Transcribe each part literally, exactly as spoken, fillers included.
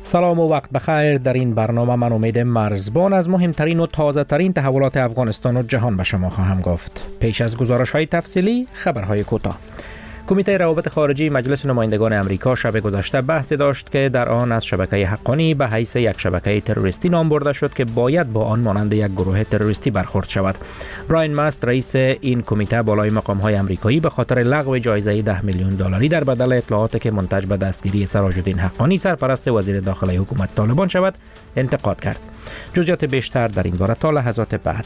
سلام و وقت بخیر. در این برنامه من امید مرزبان از مهمترین و تازه ترین تحولات افغانستان و جهان به شما خواهم گفت. پیش از گزارش های تفصیلی، خبرهای کوتاه. کمیته روابط خارجی مجلس نمایندگان امریکا شب گذشته بحثی داشت که در آن از شبکه حقانی به حیث یک شبکه تروریستی نام برده شد که باید با آن مانند یک گروه تروریستی برخورد شود. براین ماست رئیس این کمیته بالای مقام های امریکایی به خاطر لغو جایزه ده میلیون دلاری در بدل اطلاعاتی که منتج به دستگیری سراج الدین حقانی سرپرست وزیر داخلی حکومت طالبان شود انتقاد کرد. جزئیات بیشتر در این باره تا لحظات بعد.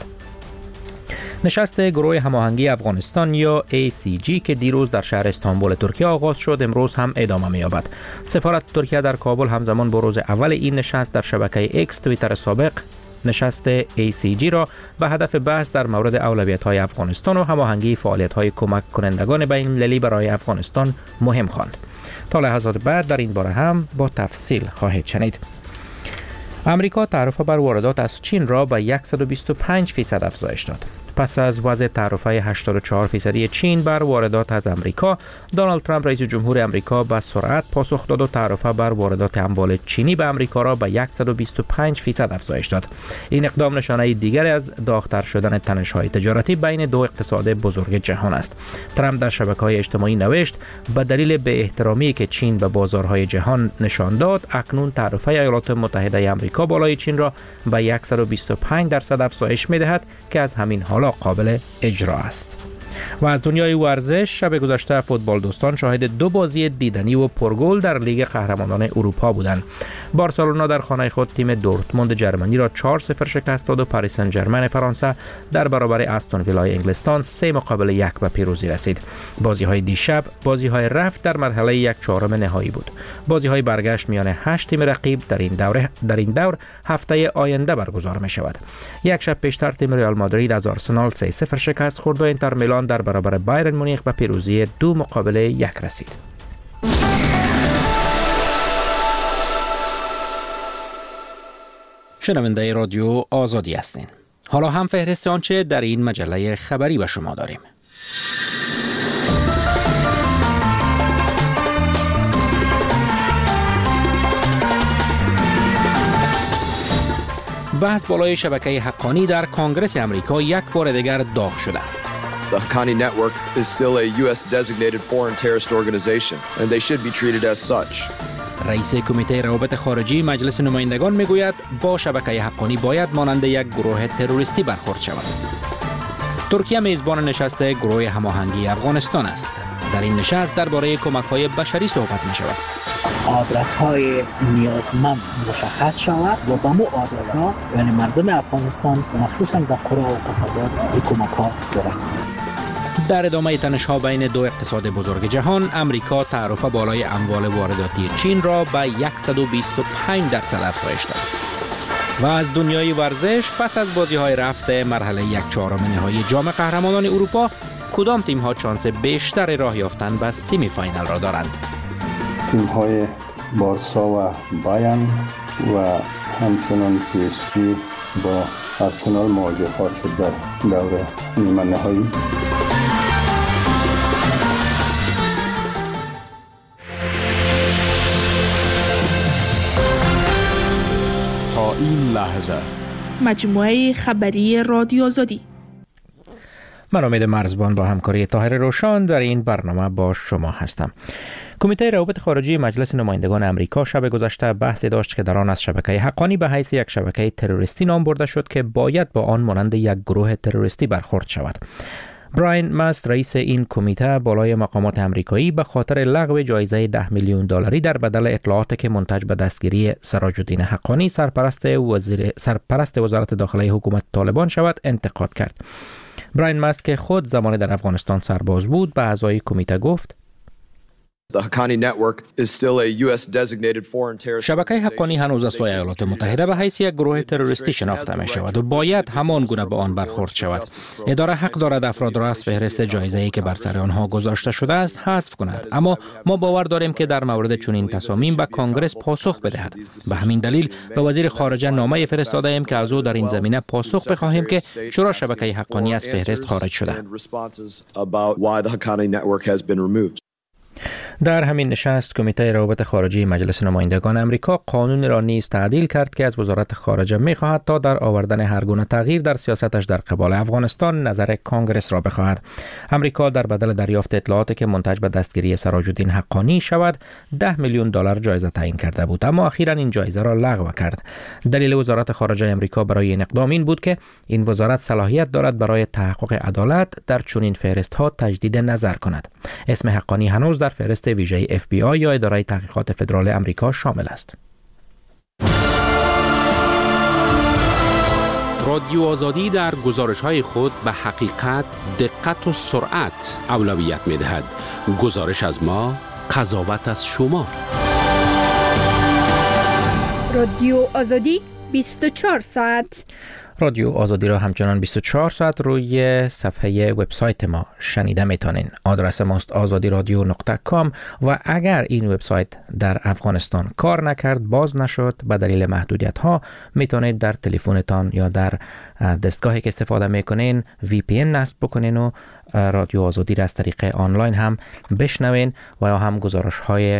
نشست گروه هماهنگی افغانستان یا ای سی جی که دیروز در شهر استانبول ترکیه آغاز شد امروز هم ادامه می‌یابد. سفارت ترکیه در کابل همزمان با روز اول این نشست در شبکه اکس توییتر سابق نشست ای سی جی را به هدف بحث در مورد اولویت‌های افغانستان و هماهنگی فعالیت‌های کمک کنندگان بین‌المللی برای افغانستان مهم خواند. تا لحظات بعد در این باره هم با تفصیل خواهید شنید. امریکا تعرفه بر واردات از چین را به صد و بیست و پنج فیصد افزایش داد. پس از وضع تعرفه هشتاد و چهار فیصدی چین بر واردات از امریکا، دونالد ترامپ رئیس جمهور امریکا به سرعت پاسخ داد و تعرفه بر واردات اموال چینی به امریکا را به صد و بیست و پنج فیصد افزایش داد. این اقدام نشانه دیگری از داغ‌تر شدن تنش‌های تجارتی بین دو اقتصاد بزرگ جهان است. ترامپ در شبکه‌های اجتماعی نوشت به دلیل به احترامی که چین به بازارهای جهان نشان داد، اکنون تعرفه ایالات متحده آمریکا بالای چین را به صد و بیست و پنج درصد افزایش می‌دهد که از همین حالا قابل اجرا است. و از دنیای ورزش، شب گذشته فوتبال دوستان شاهد دو بازی دیدنی و پرگل در لیگ قهرمانان اروپا بودند. بارسلونا در خانه خود تیم دورتموند جرمنی را چهار صفر شکست داد و پاریس سن ژرمن فرانسه در برابر استون ویلای انگلستان سه مقابل یک به پیروزی رسید. بازی‌های دیشب بازی‌های رفت در مرحله یک چهارم نهایی بود. بازی‌های برگشت میان هشت تیم رقیب در این دوره در این دور هفته آینده برگزار می‌شود. یک شب پیشتر تیم ریال مادرید از آرسنال سه صفر شکست خورد و اینتر میلان در برابر بایرن مونیخ به پیروزی دو مقابل یک رسید. شنونده رادیو آزادی هستین. حالا هم فهرست آنچه در این مجله خبری به شما داریم. بحث بالای شبکه حقانی در کنگره امریکا یک بار دیگر داغ شده. The Haqqani Network is still a U S designated foreign terrorist organization and they should be treated as such. رئیس کمیته روابط خارجی مجلس نمایندگان میگوید با شبکه حقانی باید مانند یک گروه تروریستی برخورد شود. ترکیه میزبان نشست گروه هماهنگی افغانستان است. در این نشست درباره کمک‌های بشری صحبت می‌شود. آدرس‌های نیازمند مشخص شود و با مو آدرس‌ها یعنی مردم افغانستان مخصوصاً در قرى و قصبات این کمک‌ها برسند. در ادامه تنش‌ها بین دو اقتصاد بزرگ جهان، امریکا تعرفه بالای اموال وارداتی چین را به صد و بیست و پنج درصد افزایش داد. و از دنیای ورزش، پس از بازی‌های رفت مرحله یک چهارم نهایی جام قهرمانان اروپا، کدام تیم‌ها شانس بیشتر راه یافتن به سمی فاینال را دارند؟ تیم‌های بارسا و بایرن و همچنان پی اس جی با آرسنال مواجه خواهد شد در دور نیمه نهایی. تا این لحظه مجموعه خبری رادیو آزادی. من امید مرزبان با همکاری طاهر روشان در این برنامه با شما هستم. کمیته روابط خارجی مجلس نمایندگان امریکا شب گذشته بحثی داشت که در آن از شبکه حقانی به حیث یک شبکه تروریستی نام برده شد که باید با آن مانند یک گروه تروریستی برخورد شود. براین ماست رئیس این کمیته بالای مقامات امریکایی به خاطر لغو جایزه ده میلیون دلاری در بدل اطلاعاتی که منتج به دستگیری سراج الدین حقانی سرپرست وزیر سرپرست وزارت داخلی حکومت طالبان شود انتقاد کرد. براین ماست که خود زمانی در افغانستان سرباز بود به اعضای کمیته گفت The Haqqani Network is still a U S designated foreign terrorist. شبکه حقانی هنوز از سوی ایالات متحده به حیث یک گروه تروریستی شناخته می شود و باید همان گونه به آن برخورد شود. اداره حق دارد افراد را از فهرست جایزه‌ای که بر سر آنها گذاشته شده است حذف کند، اما ما باور داریم که در مورد چنین تصامیم به کنگره پاسخ بدهد. به همین دلیل به وزیر خارجه نامه فرستاده ایم که از او در این زمینه پاسخ بخواهیم که چرا شبکه حقانی از فهرست خارج شده. در همین نشست کمیته روابط خارجی مجلس نمایندگان امریکا قانون را نیز تعدیل کرد که از وزارت خارجه می‌خواهد تا در آوردن هر گونه تغییر در سیاستش در قبال افغانستان نظر کانگرس را بخواهد. امریکا در بدل دریافت اطلاعاتی که منتج به دستگیری سراج الدین حقانی شود ده میلیون دلار جایزه تعیین کرده بود، اما اخیراً این جایزه را لغو کرد. دلیل وزارت خارجه امریکا برای این اقدام این بود که این وزارت صلاحیت دارد برای تحقق عدالت در چنین فهرست‌ها تجدید نظر کند. اسم حقانی هنوز در فهرست ویژه اف بی آی یا اداره تحقیقات فدرال امریکا شامل است. رادیو آزادی در گزارش‌های خود به حقیقت، دقت و سرعت اولویت می‌دهد. گزارش از ما، قضاوت از شما. رادیو آزادی بیست و چهار ساعت. رادیو آزادی را همچنان بیست و چهار ساعت روی صفحه وبسایت ما شنیده میتونین. آدرس ماست آزادی رادیو نقطه کام و اگر این وبسایت در افغانستان کار نکرد، باز نشد به دلیل محدودیت ها، میتونید در تلفنتان یا در دستگاهی که استفاده میکنین وی پی ان نصب بکنین و رادیو آزادی را از طریق آنلاین هم بشنوین و یا هم گزارش های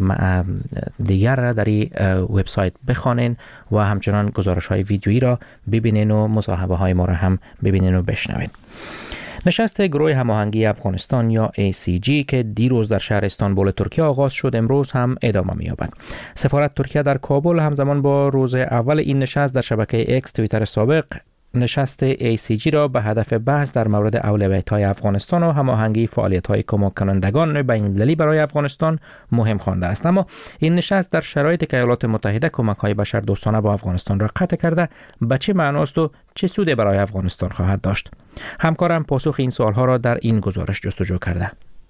دیگر را در این وبسایت بخوانین و همچنان گزارش های ویدیویی را ببینین و مصاحبه های ما را هم ببینین و بشنوین. نشست گروه هماهنگی افغانستان یا ای سی جی که دیروز در شهر استانبول ترکیه آغاز شد، امروز هم ادامه می‌یابد. سفارت ترکیه در کابل همزمان با روز اول این نشست در شبکه اکس توییتر سابق نشست ای سی جی را به هدف بحث در مورد اولویت‌های افغانستان و هماهنگی فعالیت‌های کمک کنندگان بین‌المللی برای افغانستان مهم خوانده است. اما این نشست در شرایطی که ایالات متحده کمک‌های بشردوستانه با افغانستان را قطع کرده به چه معناست و چه سودی برای افغانستان خواهد داشت؟ همکارم پاسخ این سوال‌ها را در این گزارش جستجو کرده.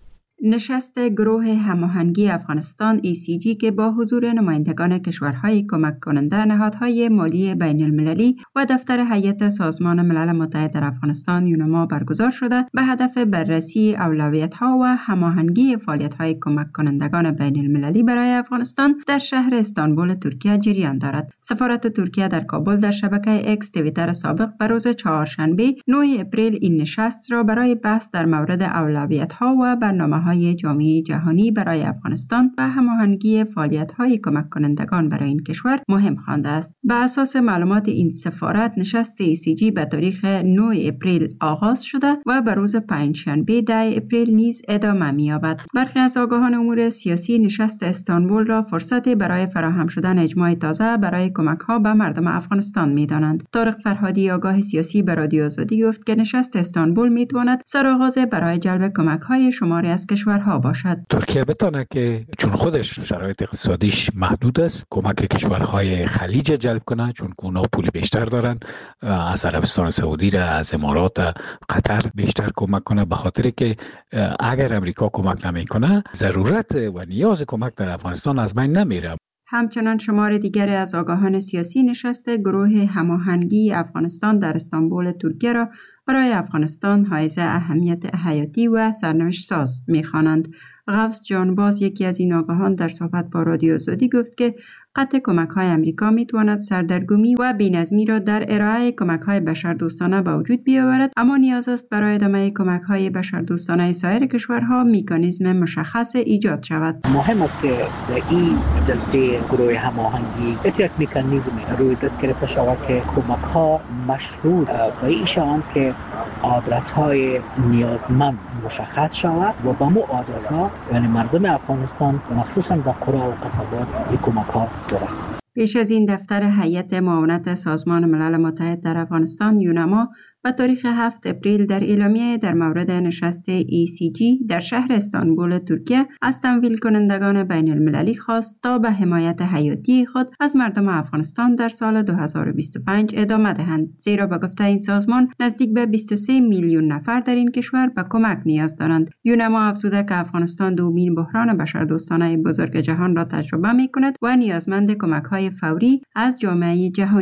نشست گروه هماهنگی افغانستان ای سی جی که با حضور نمایندگان کشورهای کمک کننده، نهادهای مالی بین المللی و دفتر هیئت سازمان ملل متحد در افغانستان یونما برگزار شده به هدف بررسی اولویت‌ها و هماهنگی فعالیت‌های کمک کنندگان بین المللی برای افغانستان در شهر استانبول ترکیه جریان دارد. سفارت ترکیه در کابل در شبکه اکس توییتر سابق به روز چهارشنبه نه اپریل این نشست را برای بحث در مورد اولویت‌ها و برنامه‌های جامعه جهانی برای افغانستان و هماهنگی فعالیت‌های کمک کنندگان برای این کشور مهم خوانده است. به اساس معلومات این سفارت، نشست ای سی جی به تاریخ نه اپریل آغاز شده و به روز پنجشنبه ده اپریل نیز ادامه می‌یابد. برخی از آگاهان امور سیاسی نشست استانبول را فرصتی برای فراهم شدن اجماع تازه برای کمک‌ها به مردم افغانستان می‌دانند. طارق فرهادی، آگاه سیاسی، به رادیو آزادی گفت که نشست استانبول می‌تواند سرآغاز برای جلب کمک‌های شماری از کشورها باشد. ترکیه بتونه که چون خودش شرایط اقتصادیش محدود است، کمک کشورهای خلیج جلب کنه، چون اونا پول بیشتر دارن، از عربستان سعودی را، از امارات، قطر بیشتر کمک کنه، به خاطر که اگر امریکا کمک نمیکنه ضرورت و نیاز کمک در افغانستان از بین نمیره. همچنان شمار دیگری از آگاهان سیاسی نشست گروه هماهنگی افغانستان در استانبول ترکیه را برای افغانستان حائز اهمیت حیاتی و سرنوشت ساز می‌خوانند. غوث جانباز، یکی از این آگاهان، در صحبت با رادیو آزادی گفت که قطع کمک‌های امریکا می‌تواند سردرگمی و بی‌نظمی را در ارائه کمک‌های بشردوستانه به وجود بیاورد، اما نیاز است برای ادامه کمک‌های بشردوستانه سایر کشورها مکانیزم مشخص ایجاد شود. مهم است که در این جلسه گروه هماهنگی یک مکانیزم روی دست گرفته شود که کمک‌ها مشروط به این شوند که آدرس‌های نیازمند مشخص شود و با مو آدرس‌ها یعنی مردم افغانستان مخصوصاً در قرى و قصبات کمک‌ها برسند. پیش از این دفتر هیئت معاونت سازمان ملل متحد در افغانستان یونما و تاریخ هفت اپریل در اعلامیه در مورد نشست ای سی جی در شهر استانبول ترکیه از تمویل کنندگان بین المللی خواست تا به حمایت حیاتی خود از مردم افغانستان در سال دو هزار و بیست و پنج ادامه دهند، زیرا به گفته این سازمان نزدیک به بیست و سه میلیون نفر در این کشور به کمک نیاز دارند. یونما افزوده که افغانستان دومین بحران بشردوستانه بزرگ جهان را تجربه می کند و نیازمند کمک‌های فوری از جامعه جهانی است.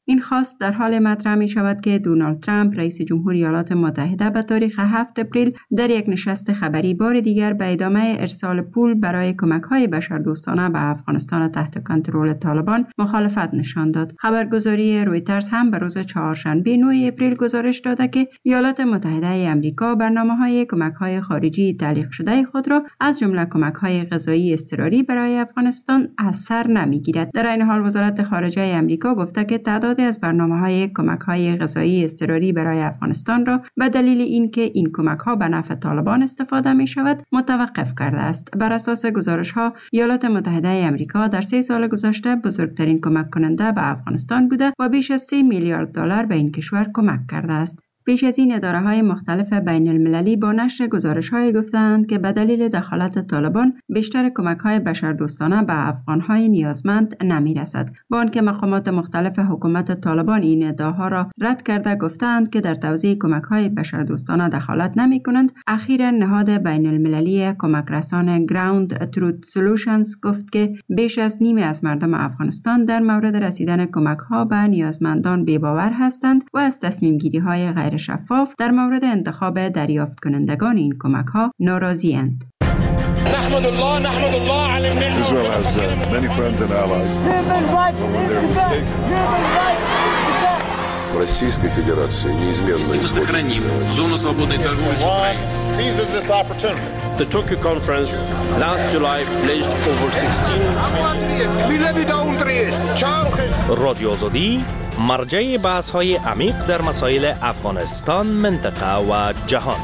این خواست در حال مطرح می شود که دونالد ترامپ رئیس جمهور ایالات متحده به تاریخ هفت اپریل در یک نشست خبری بار دیگر به ادامه ارسال پول برای کمک‌های بشردوستانه به افغانستان تحت کنترل طالبان مخالفت نشان داد. خبرگزاری رویترز هم به روز چهارشنبه نه اپریل گزارش داده که ایالات متحده آمریکا برنامه‌های کمک‌های خارجی تعلیق شده خود را از جمله کمک‌های غذایی اضطراری برای افغانستان از سر نمی‌گیرد. در این حال وزارت خارجه آمریکا گفته که تعدادی از برنامه‌های کمک‌های غذایی اضطراری برای افغانستان را به دلیل اینکه این کمک‌ها به نفع طالبان استفاده می‌شود متوقف کرده است. بر اساس گزارش‌ها ایالات متحده آمریکا در سه سال گذشته بزرگترین کمک کننده به افغانستان بوده و بیش از سه میلیارد دلار به این کشور کمک کرده است. پیش از این اداره‌های مختلف بین المللی با نشر گزارش‌های گفتند که به دلیل دخالت طالبان بیشتر کمک‌های بشردوستانه به افغان‌های نیازمند نمی‌رسد. با آنکه مقامات مختلف حکومت طالبان این ادعاها را رد کرده گفتند که در توزیع کمک‌های بشردوستانه دخالت نمی‌کنند، اخیراً نهاد بین المللی کمک رسان گراوند تروت سولوشنز گفت که بیش از نیمی از مردم افغانستان در مورد رسیدن کمک‌ها به نیازمندان بی‌باور هستند و از تصمیم‌گیری‌های غیر شفاف در مورد انتخاب دریافت کنندگان این کمک ها ناراضی اند. نحمد الله نحمد الله على المنة. Israel has uh, many friends and allies. When they're mistaken. Российской Федерации неизменно сохраним зону свободной торговли с Украиной. Seizes this opportunity. The Tokyo conference last July pledged over sixteen. رادیو آزادی مرجع بحث‌های عمیق در مسائل افغانستان، منطقه و جهان.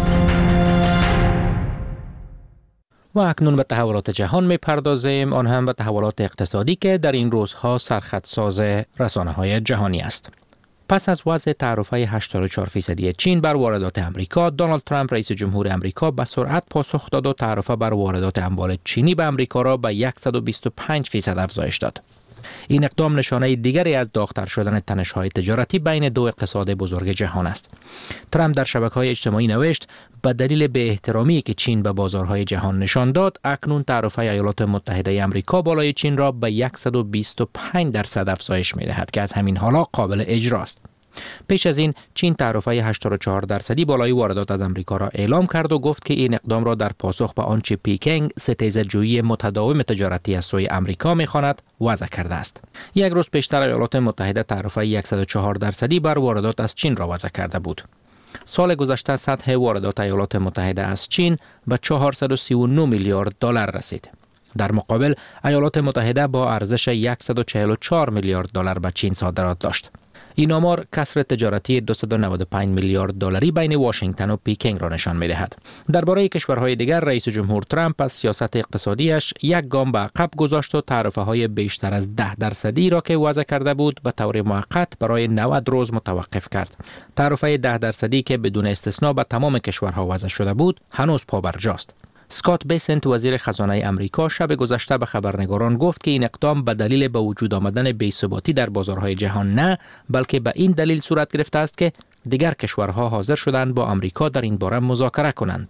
و اکنون به تحولات جهان می پردازیم، آن هم به تحولات اقتصادی که در این روزها سرخطساز رسانه‌های جهانی است. پس از وضع تعرفه هشتاد و چهار فیصدی چین بر واردات امریکا، دونالد ترامپ رئیس جمهور امریکا به سرعت پاسخ داد و تعرفه بر واردات اموال چینی به امریکا را به صد و بیست و پنج فیصد افزایش داد. این اقدام نشانه دیگری از داغ‌تر شدن تنش‌های تجارتی بین دو اقتصاد بزرگ جهان است. ترامپ در شبکه‌های اجتماعی نوشت به دلیل بی‌احترامی که چین به بازارهای جهان نشان داد، اکنون تعرفه ایالات متحده آمریکا بالای چین را به صد و بیست و پنج درصد افزایش می‌دهد که از همین حالا قابل اجراست. پیش از این چین تعرفه هشتاد و چهار درصدی بالای واردات از امریکا را اعلام کرد و گفت که این اقدام را در پاسخ به آنچه پیکنگ ستیزه‌جویی متداوم تجارتی از سوی امریکا می‌خواند وضع کرده است. یک روز پیشتر ایالات متحده تعرفه صد و چهار درصدی بر واردات از چین را وضع کرده بود. سال گذشته سطح واردات ایالات متحده از چین به چهارصد و سی و نه میلیارد دلار رسید. در مقابل ایالات متحده با ارزش صد و چهل و چهار میلیارد دلار به چین صادرات داشت. این آمار کسر تجارتی دویست و نود و پنج میلیارد دلاری بین واشنگتن و پیکنگ را نشان می‌دهد. درباره کشورهای دیگر، رئیس جمهور ترامپ از سیاست اقتصادیش یک گام به عقب گذاشت و تعرفه‌های بیشتر از ده درصدی را که وضع کرده بود به طور موقت برای نود روز متوقف کرد. تعرفه ده درصدی که بدون استثنا به تمام کشورها وضع شده بود، هنوز پابرجاست. اسکات بیسنت وزیر خزانه امریکا شب گذشته به خبرنگاران گفت که این اقدام به دلیل به وجود آمدن بی‌ثباتی در بازارهای جهان نه، بلکه به این دلیل صورت گرفته است که دیگر کشورها حاضر شدند با امریکا در این باره مذاکره کنند.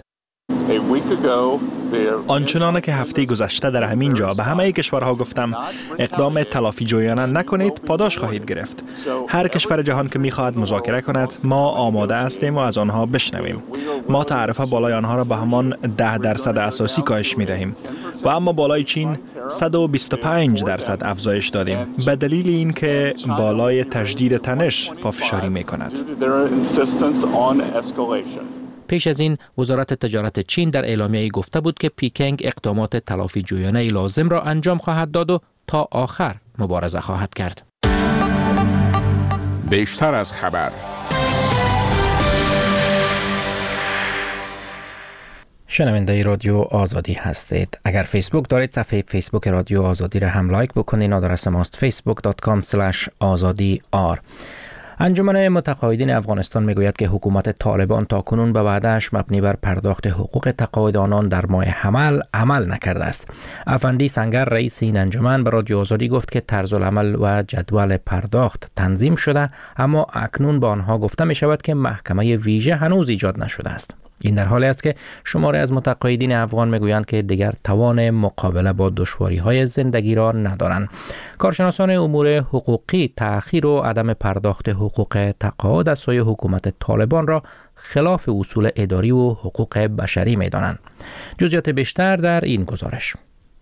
آنچنانه که هفته گذشته در همین جا به همه کشورها گفتم اقدام تلافی جویانه نکنید، پاداش خواهید گرفت. هر کشور جهان که میخواهد مذاکره کند ما آماده هستیم و از آنها بشنویم. ما تعرفه بالای آنها را به همان ده درصد اساسی کاهش میدهیم و اما بالای چین صد و بیست و پنج درصد افزایش دادیم به دلیل اینکه بالای تجدید تنش پافشاری میکند. پیش از این وزارت تجارت چین در اعلامیه‌ای گفته بود که پیکنگ اقدامات تلافی جویانه لازم را انجام خواهد داد و تا آخر مبارزه خواهد کرد. بیشتر از خبر. شنونده رادیو آزادی هستید. اگر فیسبوک دارید صفحه فیسبوک رادیو آزادی را هم لایک بکنید. آدرس ماست فیسبوک دات کام اسلش آزادی آر. انجمن متقاعدین افغانستان میگوید که حکومت طالبان تاکنون به وعده‌اش مبنی بر پرداخت حقوق تقاعد آنان در ماه حمل عمل نکرده است. افندی سنگر رئیس این انجمن به رادیو آزادی گفت که طرز العمل و جدول پرداخت تنظیم شده، اما اکنون با آنها گفته می شود که محکمه ویژه هنوز ایجاد نشده است. این در حالی است که شماری از متقاعدین افغان میگویند که دیگر توان مقابله با دشواری‌های زندگی را ندارند. کارشناسان امور حقوقی تأخیر و عدم پرداخت حقوق تقاعد از سوی حکومت طالبان را خلاف اصول اداری و حقوق بشری می‌دانند. جزئیات بیشتر در این گزارش.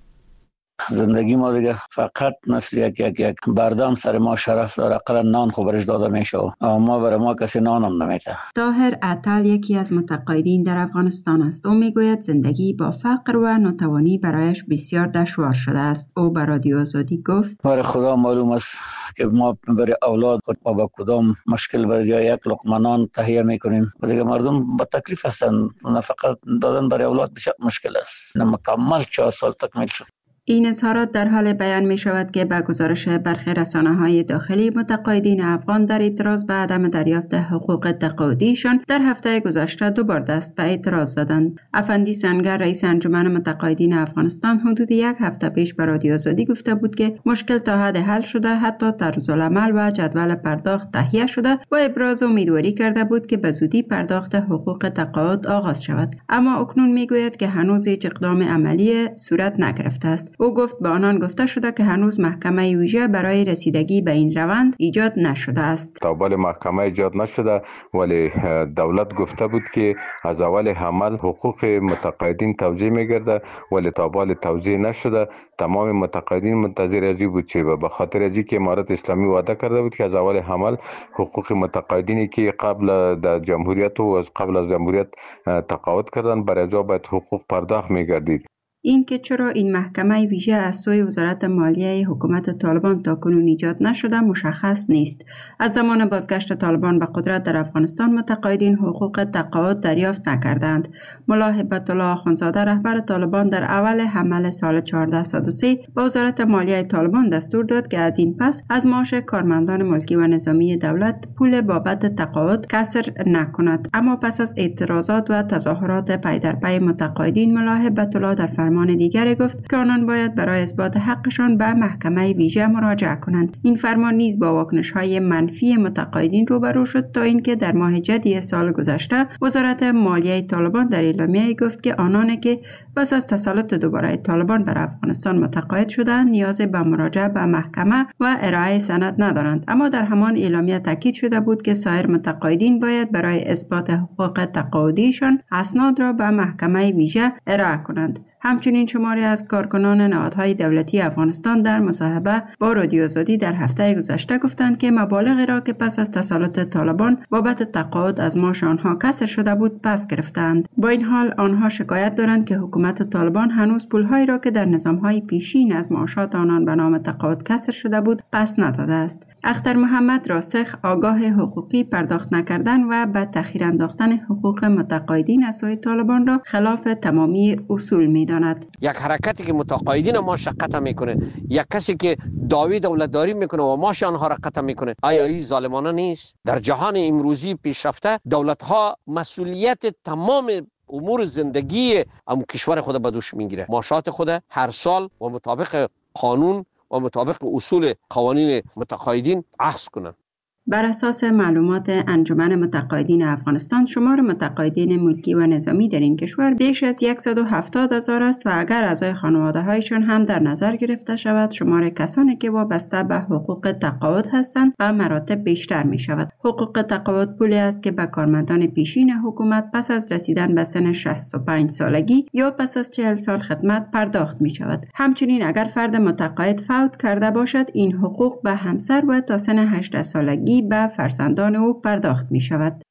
زندگی ما دیگه فقط مثل یک یک یک بردام سر ما شرف داره، اقلا نان خو برش داده میشه، اما برای ما کسی نان هم نمیده. طاهر عطل یکی از متقاعدین در افغانستان است. او میگوید زندگی با فقر و ناتوانی برایش بسیار دشوار شده است. او به رادیو آزادی گفت: برای خدا معلوم است که ما برای اولاد خود ما با کدام مشکل برای یک لقمه نان تهیه میکنیم. دیگه مردم با تکلیف هستند، نه فقط دادن برای اولاد بسیار مشکل است. نه مکمل چهار سال تکمیل شد. این اظهارات در حال بیان می شود که به گزارش برخی رسانه‌های داخلی متقاعدین افغان در اعتراض به عدم دریافت حقوق تقاعدیشان در هفته گذشته دوبار دست به اعتراض زدند. افندی سنگر رئیس انجمن متقاعدین افغانستان حدود یک هفته پیش به رادیو آزادی گفته بود که مشکل تا حد حل شده، حتی طرزالعمل و جدول پرداخت تهیه شده و ابراز امیدواری کرده بود که به زودی پرداخت حقوق تقاعد آغاز شود. اما اکنون میگوید که هنوز هیچ اقدام عملی صورت نگرفته است. او گفت به آنان گفته شده که هنوز محکمه ویژه برای رسیدگی به این روند ایجاد نشده است. تا بال محکمه ایجاد نشده، ولی دولت گفته بود که از اول عمل حقوق متقاعدین توزیع میگرده، ولی تا بال توزیع نشده. تمام متقاعدین منتظر ازی بود چه به خاطر ازی که امارت اسلامی وعده کرده بود که از اول عمل حقوق متقاعدینی که قبل در جمهوریت و از قبل از جمهوریت تقاعد کردن برای ازا باید حقوق پرداخت میگردید. این که چرا این محکمه ویژه از سوی وزارت مالیه حکومت طالبان تا کنون ایجاد نشده مشخص نیست. از زمان بازگشت طالبان به قدرت در افغانستان متقاعدین حقوق تقاعد دریافت نکردند. ملا هبت الله آخوندزاده رهبر طالبان در اول حمل سال چهارده صد و سه به وزارت مالیه طالبان دستور داد که از این پس از معاش کارمندان ملکی و نظامی دولت پول بابت تقاعد کسر نکند. اما پس از اعتراضات و تظاهرات پی در پی متقاعدین، ملا هبت الله در فرمان دیگری گفت که آنان باید برای اثبات حقشان به محکمه ویژه مراجعه کنند. این فرمان نیز با واکنش‌های منفی متقاعدین روبرو شد تا اینکه در ماه جدی سال گذشته وزارت مالیه طالبان در اعلامیه گفت که آنانی که پس از تسلط دوباره طالبان بر افغانستان متقاعد شدند نیاز به مراجعه به محکمه و ارائه سند ندارند. اما در همان اعلامیه تاکید شده بود که سایر متقاعدین باید برای اثبات حقوق تقاعدیشان اسناد را به محکمه ویژه ارائه کنند. همچنین شماری از کارکنان نهادهای دولتی افغانستان در مصاحبه با رادیو آزادی در هفته گذشته گفتند که مبالغی را که پس از تسلط طالبان بابت تقاعد از معاش آنها کسر شده بود پس گرفتند. با این حال آنها شکایت دارند که حکومت طالبان هنوز پولهایی را که در نظامهای پیشین از معاشات آنان به نام تقاعد کسر شده بود پس نداده است. اختر محمد راسخ آگاه حقوقی پرداخت نکردن و به تأخیر انداختن حقوق متقاعدین از سوی طالبان را خلاف تمامی اصول می‌داند. یک حرکتی که متقاعدین ما قطع میکنه، یک کسی که دعوی دولتداری میکنه و ماش آنها را قطع میکنه، آیا این ظالمانه نیست؟ در جهان امروزی پیشرفته دولت‌ها مسئولیت تمام امور زندگی ام کشور خود به دوش میگیره. معاشات خود هر سال و مطابق قانون و مطابق اصول قوانین متقاعدین اخذ کنند. بر اساس معلومات انجمن متقاعدین افغانستان، شمار متقاعدین ملکی و نظامی در این کشور بیش از صد و هفتاد هزار است و اگر اعضای خانواده‌هایشان هم در نظر گرفته شود، شمار کسانی که وابسته به حقوق تقاعد هستند به مراتب بیشتر می شود. حقوق تقاعد پولی است که به کارمندان پیشین حکومت پس از رسیدن به سن شصت و پنج سالگی یا پس از چهل سال خدمت پرداخت می شود. همچنین اگر فرد متقاعد فوت کرده باشد، این حقوق به همسر و تا سن هجده سالگی به فرزندان او پرداخت می شود.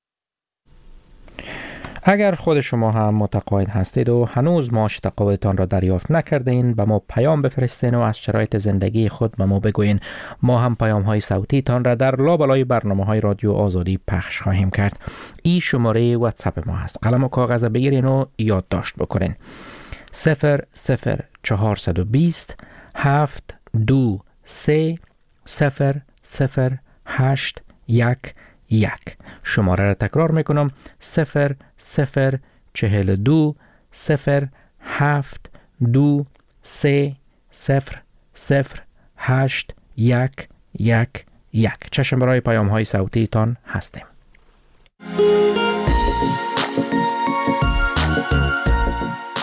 اگر خود شما هم متقاعد هستید و هنوز معاش تقاعدتان را دریافت نکردین، به ما پیام بفرستین و از شرایط زندگی خود به ما بگوین. ما هم پیام های صوتی تان را در لابلای برنامه های رادیو آزادی پخش خواهیم کرد. این شماره واتساپ ما هست. قلم و کاغذ بگیرین و یادداشت بکنین. صفر صفر چهارصد و بیست هفت دو سه صفر صفر هشت یک یک. شماره را تکرار میکنم: صفر صفر چهل دو صفر هفت دو سه صفر صفر هشت یک یک یک. چشم برای پیام های صوتی تان هستیم.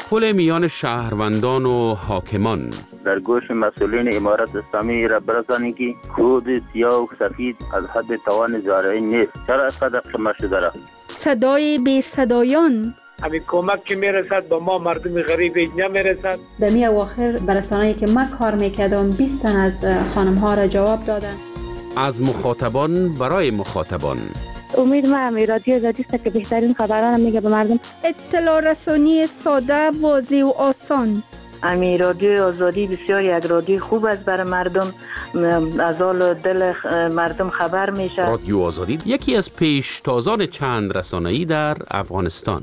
پل میان شهروندان و حاکمان. در گوش مسئولین امارت اسلامی را برسانید که کود سیاه و سفید از حد توان زارعی نیست. چرا اینقدر خاموش شده؟ صدای بی صدایان. همین کمک که میرسد با ما مردم غریب نمیرسد. در می اواخر برسانه‌ای که من کار میکردم بیست تن از خانم ها را جواب دادن. از مخاطبان برای مخاطبان. امید ما می رادیو آزادی است که بهترین خبران میگه به مردم. اطلاع رسانی ساده، واضح و آسان. امی رادیو آزادی بسیار یک رادیو خوب است برای مردم، از حال دل مردم خبر میشه. رادیو آزادی یکی از پیشتازان چند رسانه‌ای در افغانستان.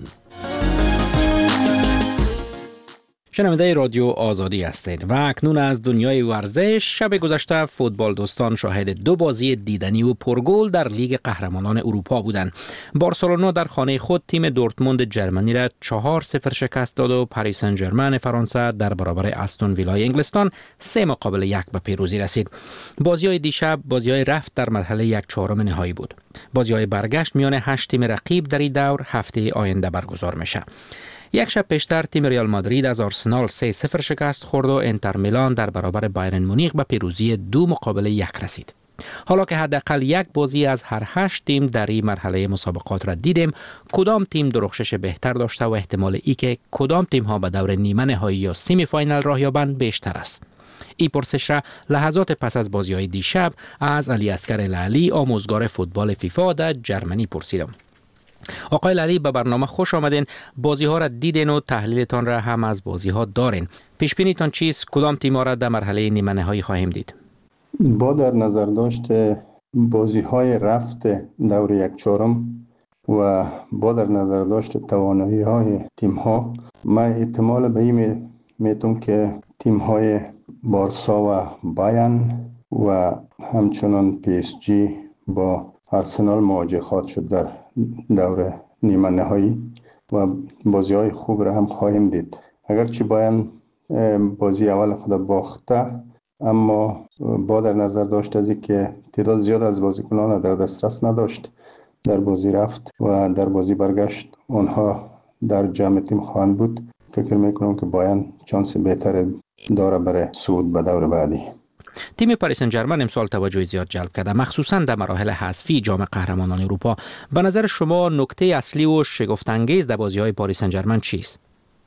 شنونده رادیو آزادی هستید و اکنون از دنیای ورزش. شب گذشته فوتبال دوستان شاهد دو بازی دیدنی و پرگل در لیگ قهرمانان اروپا بودند. بارسلونا در خانه خود تیم دورتموند جرمنی را چهار صفر شکست داد و پاریس سن ژرمن فرانسه در برابر استون ویلای انگلستان سه مقابل یک به پیروزی رسید. بازی‌های دیشب بازی‌های رفت در مرحله یک چهارم نهایی بود. بازی‌های برگشت میان هشت تیم رقیب در این دور هفته آینده برگزار میشه. یک شب پیشتر تیم ریال مادرید از آرسنال سه صفر شکست خورد و انتر میلان در برابر بایرن مونیخ به پیروزی دو مقابل یک رسید. حالا که حداقل یک بازی از هر هشت تیم در این مرحله مسابقات را دیدیم، کدام تیم درخشش بهتر داشته و احتمال ای که کدام تیم ها به دور نیمه نهایی یا سمی فاینال راه یابند بیشتر است؟ این پرسش را لحظات پس از بازی‌های دیشب از علی اصغر لعلی، آموزگار فوتبال فیفا در جرمنی پرسیدم. آقای لعلی، به برنامه خوش آمدین. بازی ها را دیدین و تحلیلتان را هم از بازی ها دارین. پیش بینیتان چیست؟ کدام تیم ها را در مرحله نیمه نهایی خواهیم دید؟ با در نظر داشت بازی های رفت دور یک چهارم و با در نظر داشت توانایی های تیم ها، من احتمال به این میتونم که تیم های بارسا و بایرن و همچنان پی اس جی با آرسنال مواجه خواهد شد در دور نیمه نهایی و بازی های خوب را هم خواهیم دید. اگرچه بایرن بازی اول خود باخته، اما با در نظر داشت از که تعداد زیاد از بازیکنان را در دسترس نداشت در بازی رفت و در بازی برگشت آنها در جمع تیم خواهند بود، فکر میکنم که بایرن چانس بهتر داره برای صعود به دور بعدی. تیم پاریس سن ژرمن امسال توجه زیاد جلب کرده، مخصوصا در مراحل حذفی جام قهرمانان اروپا. به نظر شما نکته اصلی و شگفت انگیز در بازی‌های پاریس سن ژرمن چیست؟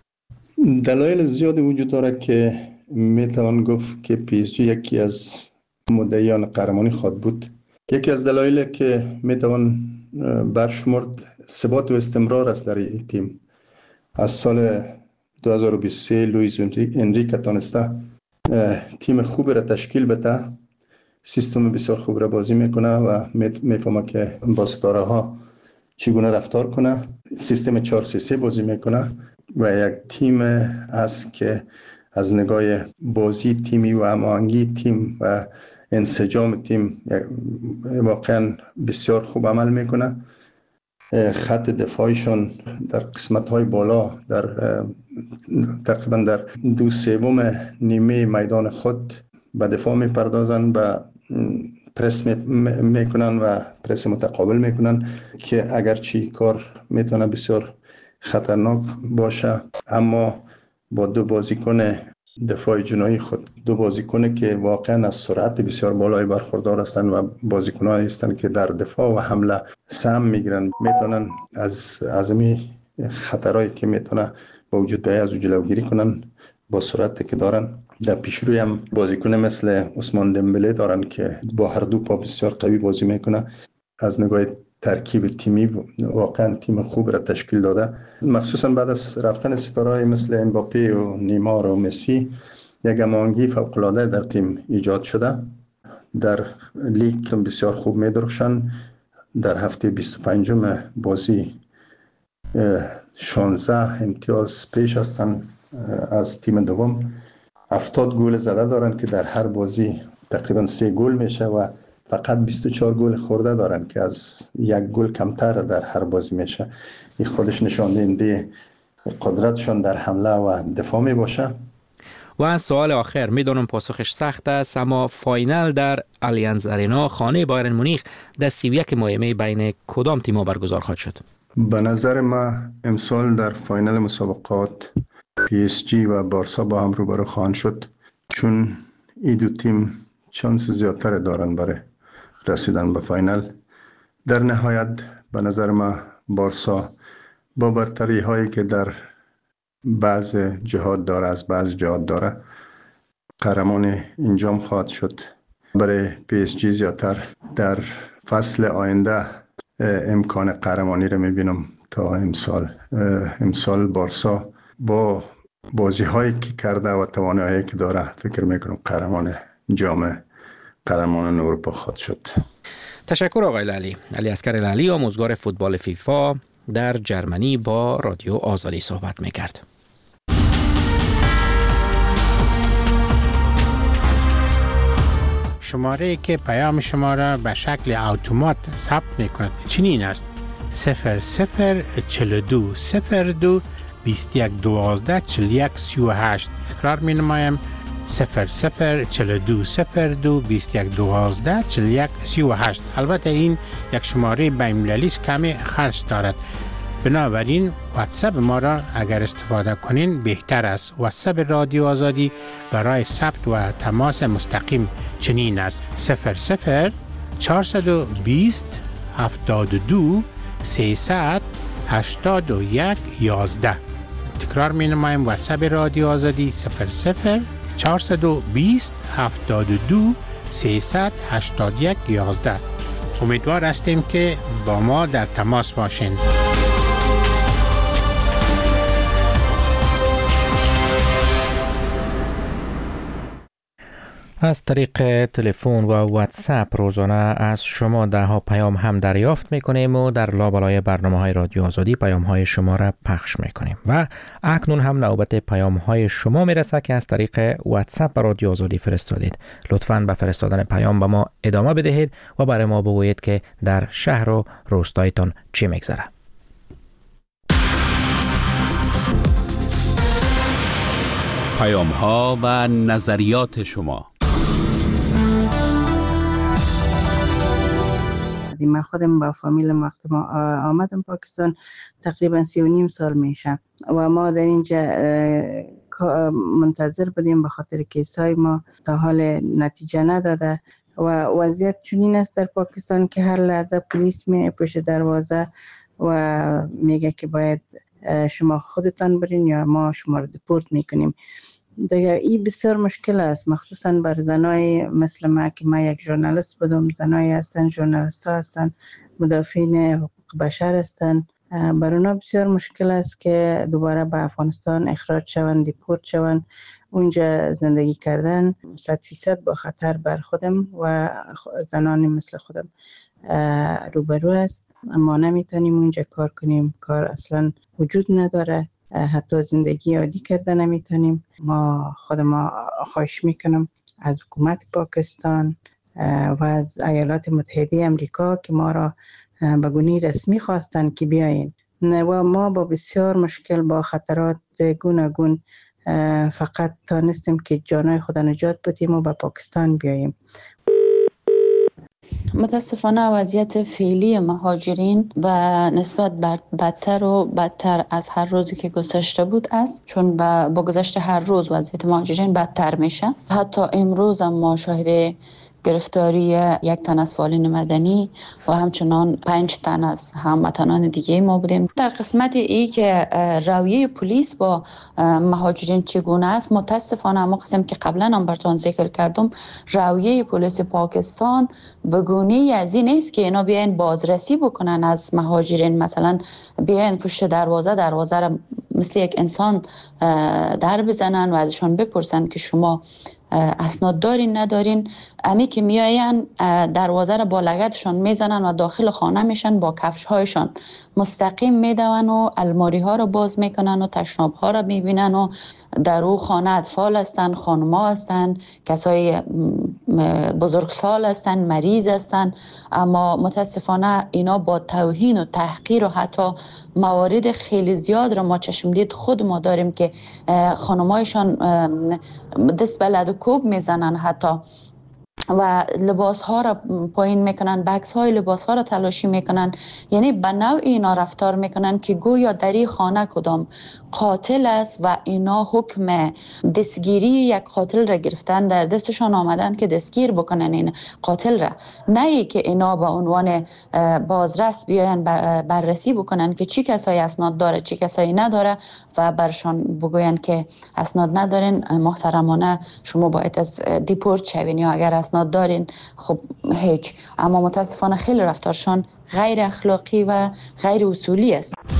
دلایل زیادی وجود داره که میتوان گفت که پی اس جی یکی از مدعیان قهرمانی خواهد بود. یکی از دلایل که میتوان برشمرد ثبات و استمرار است در این تیم. از سال دو هزار و بیست و سه لوئیس انریکه تانسته تیم خوب را تشکیل بده، سیستم بسیار خوب را بازی میکنه و میفهمه که با ستاره ها چگونه رفتار کنه. سیستم چهار سه سه بازی میکنه و یک تیم است که از نگاه بازی تیمی و هماهنگی تیم و انسجام تیم واقعا بسیار خوب عمل میکنه. خط دفاعیشان در قسمت‌های بالا در تقریبا در دو سوم نیمه میدان خود به دفاع میپردازن و پرس میکنن و پرس متقابل میکنن که اگرچه کار میتونه بسیار خطرناک باشه، اما با دو بازیکن دفاع جناحی خود، دو بازیکن که واقعا از سرعت بسیار بالای برخوردار هستند و بازیکنان هستند که در دفاع و حمله سهم میگیرن، میتونن از عظمی خطرایی که میتونه با وجود بیای از جلوگیری کنن با سرعتی که دارن. در پیشروی هم بازیکن مثل عثمان دمبله دارن که با هر دو پا بسیار قوی بازی میکنه. از نگاه ترکیب تیمی واقعا تیم خوب را تشکیل داده، مخصوصا بعد از رفتن ستاره‌های مثل امباپه و نیمار و مسی یک هماهنگی فوق‌العاده در تیم ایجاد شده. در لیگ بسیار خوب می‌درخشند. در هفته بیست و پنجم بازی شانزده امتیاز پیش هستند از تیم دوم. هفتاد گل زده دارن که در هر بازی تقریبا سه گل میشه و فقط بیست و چهار گل خورده دارن که از یک گل کمتر در هر بازی میشه. این خودش نشان دهنده قدرتشون در حمله و دفاع می باشه. و سوال آخر، میدونم پاسخش سخت است، اما فاینال در آلیانز آرینا خانه بایرن مونیخ در سی و یک مایمه بین کدام تیم‌ها برگزار خواهد شد؟ به نظر من امسال در فاینال مسابقات پی اس جی و بارسا با هم روبرو خواهند شد، چون این دو تیم چانس زیادتر دارن برای رسیدن به فاینال. در نهایت به نظر ما بارسا با برتری هایی که در بعض جهات داره از بعض جهات داره قهرمان انجام خواهد شد. برای پی اس جی زیادتر در فصل آینده امکان قهرمانی رو میبینم تا امسال. امسال بارسا با بازی هایی که کرده و توانایی که داره فکر میکنم قهرمان جام قهرمانان اروپا خواهد شد. تشکر آقای لالی. علی اصغر لالی، آموزگار فوتبال فیفا در جرمنی، با رادیو آزادی صحبت میکرد. شماره که پیام شما را به شکل اتومات ثبت میکند چنین است: صفر صفر چهل و دو صفر دو بیست و یک دوازده چهل و یک سی و هشت. تکرار می نمایم: صفر صفر چهل و دو صفر دو بیست و یک دوازده چهل و یک سی و هشت. البته این یک شماره بین‌المللی است، کمی خرج دارد، بنابراین واتساپ ما را اگر استفاده کنین بهتر است. واتساپ رادیو آزادی برای ثبت و تماس مستقیم چنین است: صفر صفر چهارصد و بیست هفتاد و دو سیصد هشتاد و یک یازده. تکرار می نمایم: واتساپ رادیو آزادی صفر صفر چهارصد و بیست هفتاد و دو سیصد هشتاد و یک یازده. امیدوار هستیم که با ما در تماس باشین. از طریق تلفن و واتساپ روزانه از شما ده ها پیام هم دریافت میکنیم و در لابلای برنامه های رادیو آزادی پیام های شما را پخش میکنیم و اکنون هم نوبت پیام های شما میرسه که از طریق واتساپ به رادیو آزادی فرستادید. لطفاً به فرستادن پیام به ما ادامه بدهید و برای ما بگویید که در شهر و روستایتان چی میگذره. پیام ها و نظریات شما. من خودم با فامیلم وقت ما آمدم پاکستان تقریبا سی و نیم سال میشه و ما در اینجا منتظر بودیم به خاطر کیسای ما تا حال نتیجه نداده و وضعیت چنین است در پاکستان که هر لحظه پلیس می پشت دروازه و میگه که باید شما خودتان برین یا ما شما رو دپورت میکنیم. دیگه این بسیار مشکل است، مخصوصا بر زنای مثل ما که ما یک ژورنالیست بودم. زنای هستن، ژورنالیست ها هستن، مدافعین حقوق بشر هستن. بر اونا بسیار مشکل است که دوباره به افغانستان اخراج شوند، دیپورت شوند. اونجا زندگی کردن صد فیصد با خطر بر خودم و زنانی مثل خودم روبرو است. ما نمیتونیم اونجا کار کنیم، کار اصلا وجود نداره، حتی زندگی عادی کرده نمیتونیم. ما خود ما خواهش میکنم از حکومت پاکستان و از ایالات متحده امریکا که ما را به گونه رسمی خواستن که بیاین و ما با بسیار مشکل با خطرات گوناگون فقط تانستیم که جانای خود نجات بدیم و به پاکستان بیاییم. متاسفانه وضعیت فعلی مهاجرین و نسبت بدتر و بدتر از هر روزی که گذشته بود است، چون با گذشت هر روز وضعیت مهاجرین بدتر میشه. حتی امروز هم ما شاهد گرفتاری یک تن از فعالین مدنی و همچنان پنج تن از هموطنان دیگه ما بودیم. در قسمت ای که رویه پلیس با مهاجرین چگونه است، متاسفانه اما قسم که قبلا هم براتون ذکر کردم، رویه پلیس پاکستان به گونه‌ای از این است که اینا بیاین بازرسی بکنن از مهاجرین، مثلا بیاین پشت دروازه دروازه را مثل یک انسان در بزنن و ازشان بپرسن که شما اسناد دارین ندارین. امی که میاین دروازه را با لگدشان میزنن و داخل خانه میشن، با کفش هایشان مستقیم میدون و الماری ها را باز میکنن و تشناب ها را میبینن و در او خانه اطفال هستن، خانما هستن، کسای بزرگسال هستن، مریض هستن. اما متاسفانه اینا با توهین و تحقیر و حتی موارد خیلی زیاد را ما چشمدید خود ما داریم که خانمایشان دست به لد و کوب میزنن، حتی و لباس ها را پایین میکنن، بکس های لباس ها را تلاشی میکنن. یعنی به نوع اینا رفتار میکنن که گویا در این خانه کدام قاتل است و اینا حکم دستگیری یک قاتل را گرفتن، در دستشان آمدن که دستگیر بکنن این قاتل را، نه ای که اینا به عنوان بازرس بیاین بررسی بکنن که چی کسایی اسناد داره چی کسایی نداره و برشان بگوین که اسناد ندارین محترمانه شما باید از دیپورت شوین، یا اگر اسناد دارین خب هیچ. اما متاسفانه خیلی رفتارشان غیر اخلاقی و غیر اصولی است.